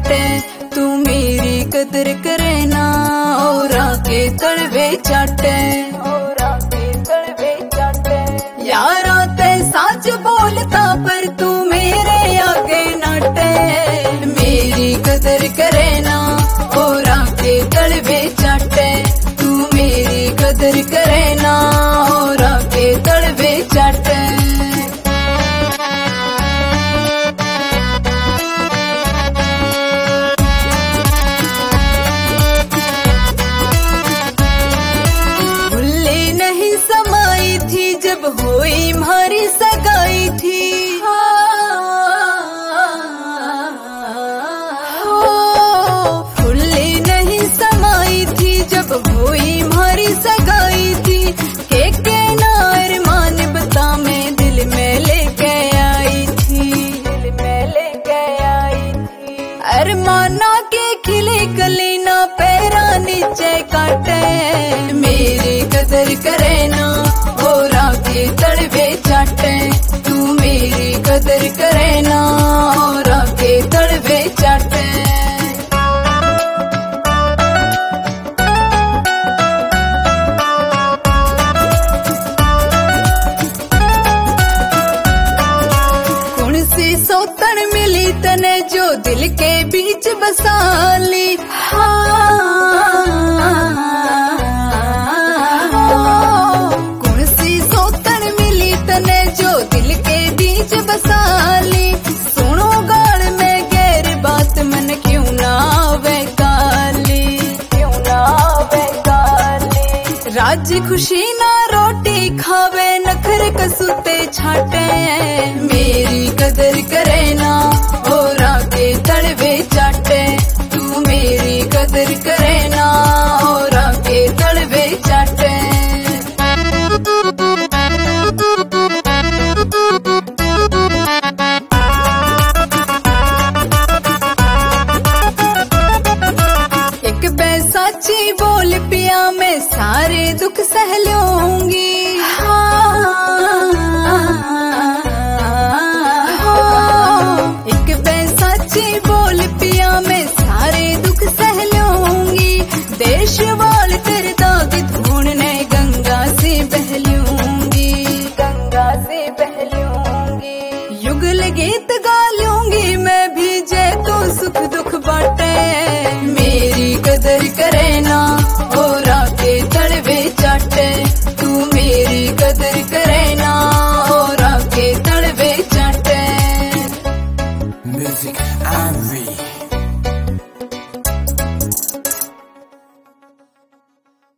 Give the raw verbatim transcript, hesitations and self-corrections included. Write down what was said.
चाटे, तू मेरी कदर करे ना और आके तड़वे चाटे, और आके तड़वे चाटे। यारा ते सच बोलता पर तू मेरे आगे नाटे, मेरी कदर करे ना और आके तड़वे चाटे, तू मेरी कदर करे ना और आके तड़वे चाटे। भूले नहीं समाई थी जब हुई हमारी सगाई थी, भूले नहीं समाई थी जब हुई हमारी सगाई थी। के के नार मान बता मैं दिल में लेके आई थी, दिल में लेके आई थी। अरमाना के खिले कली ना पैरा नीचे काटे, मेरी कदर करे ना और आके तड़वे चाटे, तू मेरी कदर करे ना और आके तड़वे चाटे। कौन सी सौतन मिली तने जो दिल के बीच बसाली, कौन सी सौतन मिली तने जो दिल के बीच बसाली। सुनो गाल में गैर बात मन क्यों ना आवे काली, क्यों ना आवे काली। राज खुशी ना रोटी खावे नखर कसूते छाटे, मेरी कदर करे ना और आके तड़वे चाटे।